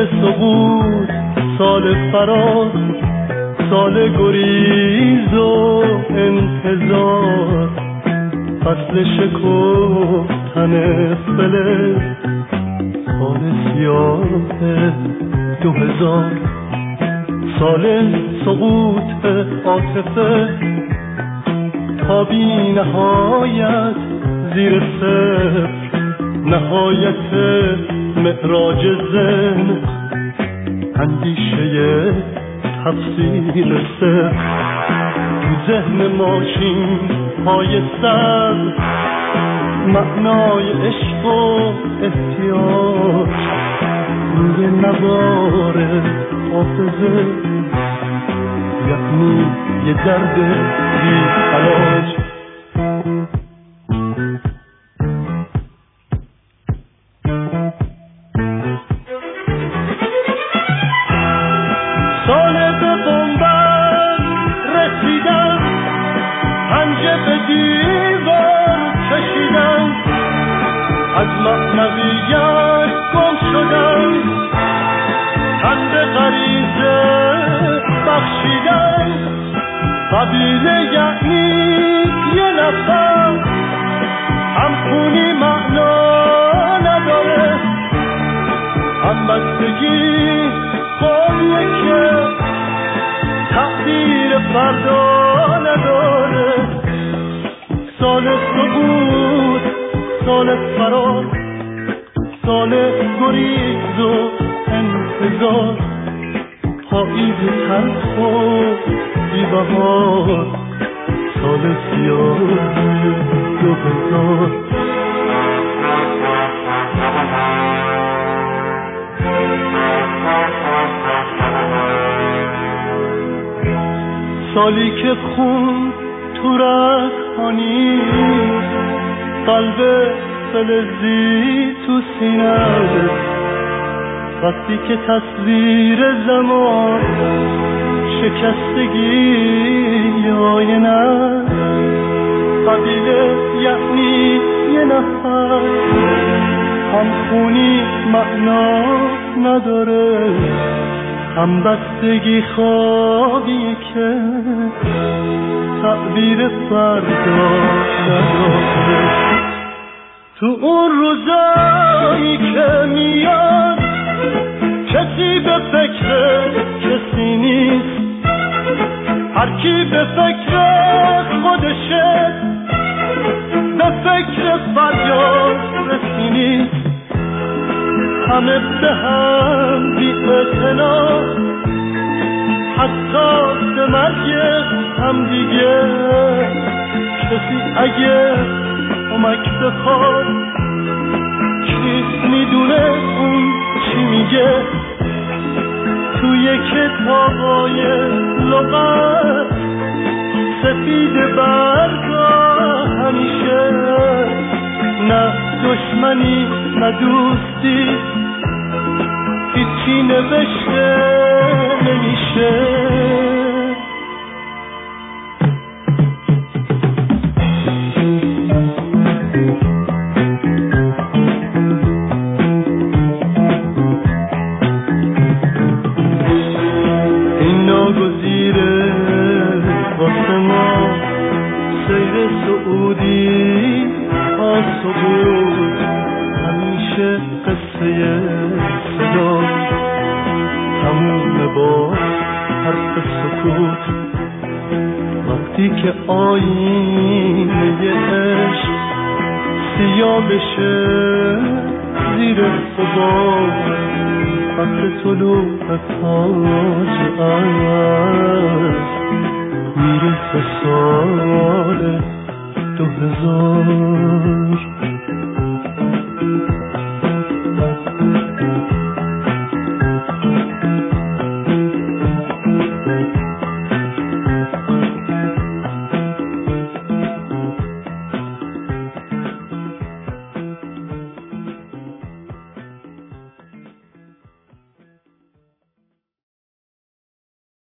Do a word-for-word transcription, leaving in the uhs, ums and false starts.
سال سقوط، سال فراق، سال گریز و انتظار، فصل شکفتن فلک، سال سیاه دو هزار، سال سقوط عاطفه تا بی نهایت زیر صفر، نهایت معراج ذهن، اندیشه تفسیر صفر، تو ذهن ماشین های سر، معنای عشق و احتیاج روی نوار حافظه، یعنی یه درد بی علاج. سال به بنبست رسیدم، پنجه به دیوار کشیدم، از معنویت گم شدم، خند غریزه بخشیدم. قبیله یعنی یه نفر، همخونی معنا نداره، همبستگی قومیه که تقدیر فردا نداره. سال سقوط، سال فرار، سال گریز و انتظار، پاییز تلخ و بی‌بهار، سال سیاه دو هزار. سالی که خون تو رگ‌ها نیست، قلب فلزی تو سینه، وقتی که تصویر زمان شکستگی آینه. قبیله یعنی یه نفر، همخونی معنا نداره، همبستگی خوابی که تعبیر فردا نداره. تو اون روزایی که میاد کسی به فکر کسی نیست، هر کی به فکر خودشه، به فکر فریاد رسی نیست. همه به هم بی اعتنا، حتی به مرگ هم دیگه. کسی اگه کمک بخواد، کیست میدونه اون چی میگه. توی کتابای لغت سفید برگا همیشه، نه دشمنی نه دوستی، هیچی نوشته نمیشه. این ناگزیره واسه ما سیر سعودی آسود، همیشه قصه صدا تموم با حرف سکوت. وقتی که آینه عشق سیاه بشه زیر صبح، وقت طلوع تاج عرض میرسه سال دو هزار.